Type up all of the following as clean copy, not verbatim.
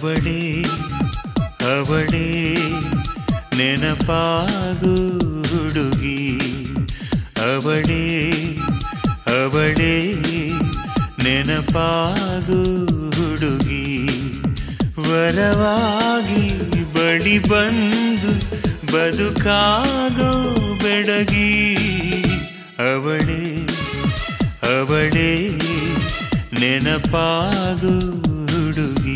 ಅವಳೇ ಅವಳೇ ನೆನಪಾಗು ಹುಡುಗಿ, ಅವಳೇ ಅವಳೇ ನೆನಪಾಗು ಹುಡುಗಿ, ವರವಾಗಿ ಬಳಿ ಬಂದು ಬದುಕಾಗೋ ಬೆಡಗಿ, ಅವಳೇ ಅವಳೇ ನೆನಪಾಗು ಹುಡುಗಿ.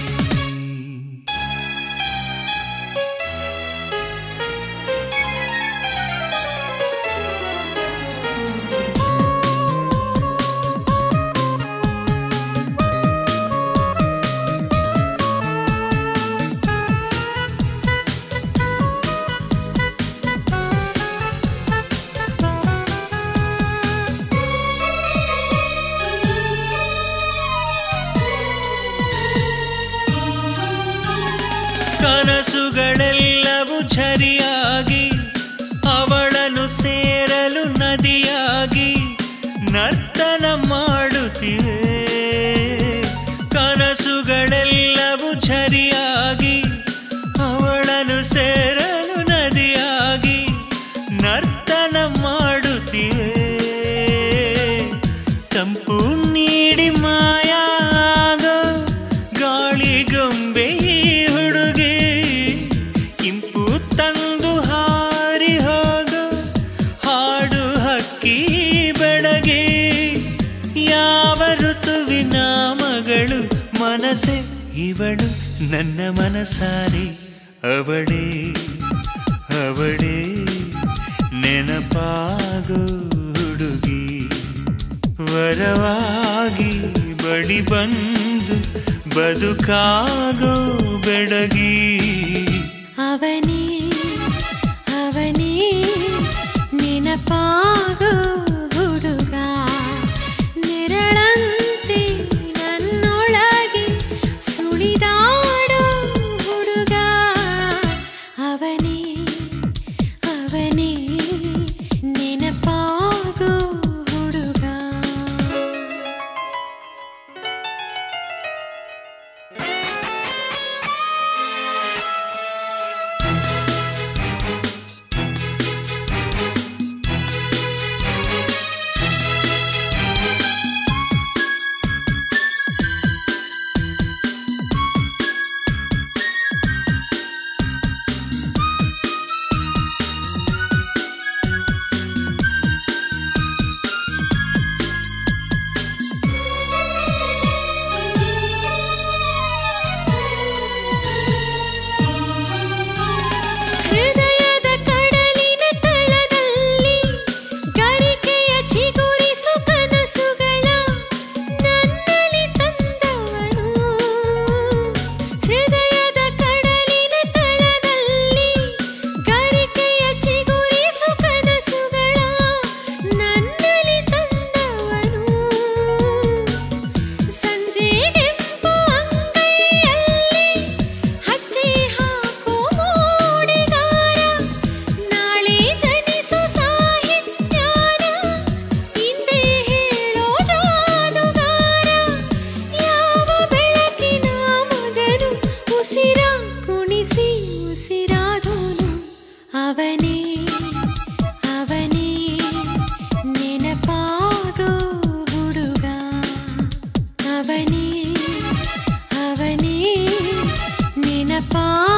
ಕನಸುಗಳೆಲ್ಲವೂ ಝರಿಯಾಗಿ ಅವಳನ್ನು ಸೇರಲು ನದಿಯಾಗಿ ನರ್ತನ ಮಾಡುತ್ತಿವೆ. ಕನಸುಗಳೆಲ್ಲವೂ ಝರಿಯಾಗಿ ಅವಳನ್ನು ಸೇರಲು ನದಿಯಾಗಿ ನರ್ತನ ಮಾಡುತ್ತಿವೆ. ತಂಪು ನೀಡಿ ಮಾಯಾಗ ಗಾಳಿಗೊಂಬೆ ಹುಡುಗಿ, ಇಂಪು ತಂದು ಹಾರಿ ಹೋಗ ಹಾಡು ಹಕ್ಕಿ ಬೆಳಗಿ, ಯಾವ ಋತುವಿನ ಮಗಳು ಮನಸ್ಸೆ ಇವಳು ನನ್ನ ಮನಸಾರೆ, ಅವಳೇ ಅವಳೇ ನೆನಪಾಗೋ ಹುಡುಗಿ, ವರವಾಗಿ ಬಳಿ ಬಂದು ಬದುಕಾಗೋ ಬೆಡಗಿ, ಅವನೇ ಅವನೇ ನೆನಪಾಗೋ ಹುಡುಗ, ನೆರಳಂತೆ ನನ್ನೊಳಗೆ ಸುಳಿದಾಡೋ ಹುಡುಗ, ಅವನೇ ಅವನೇ ನೆನಪಾಗೋ ಹುಡುಗ. ಅವನೇ ಅವನೇ ನೆನಪಾಗೋ ಹುಡುಗ, ಅವನೇ ಅವನೇ ನೆನಪಾ